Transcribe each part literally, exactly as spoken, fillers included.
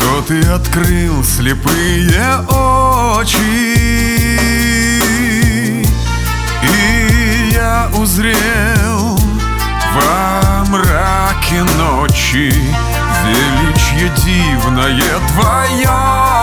что ты открыл слепые очи, и я узрел во мраке ночи величье дивное твое.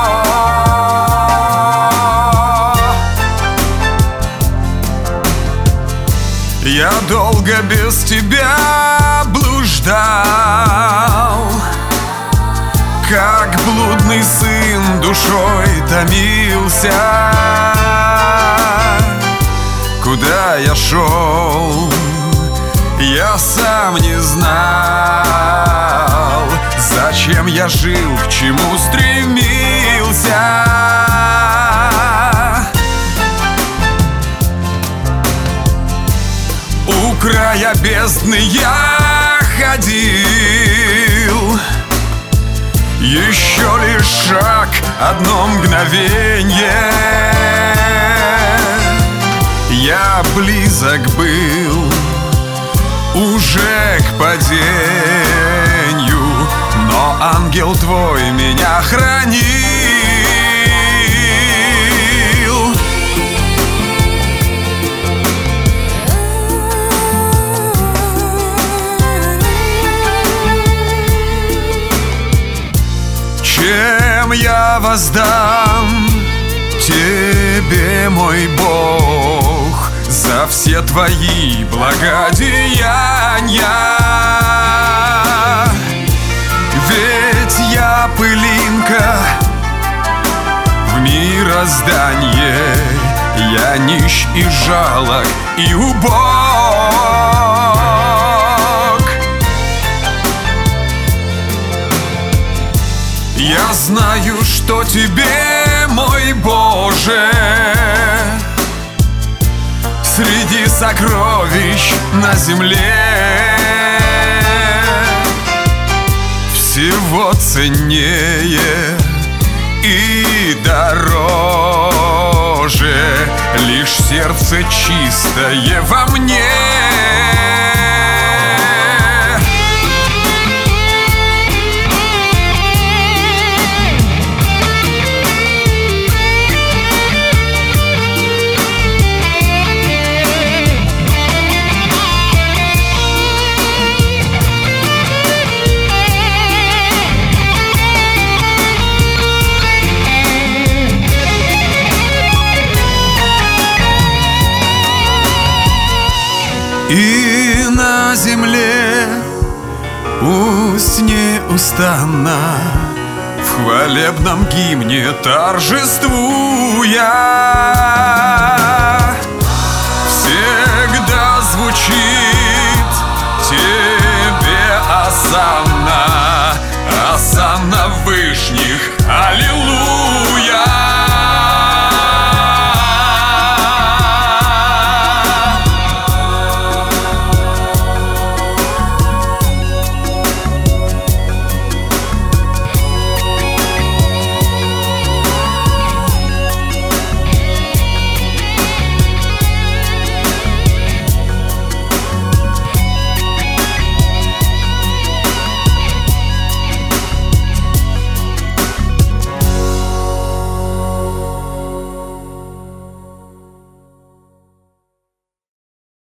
Я долго без тебя блуждал, как блудный сын душой томился. Куда я шел, я сам не знал. Зачем я жил, к чему стремился. У края бездны я ходил, еще лишь шаг, одно мгновенье. Я близок был уже к падению, но ангел твой меня хранил. Чем я воздам тебе, мой Бог, за все твои благодеяния? Ведь я пылинка в мирозданье, я нищ и жалок и убог. Я знаю, что тебе, мой Боже, среди сокровищ на земле всего ценнее и дороже лишь сердце чистое во мне. И на земле пусть неустанно в хвалебном гимне торжествуя всегда звучит тебе осанна, осанна вышних, аллилуйя.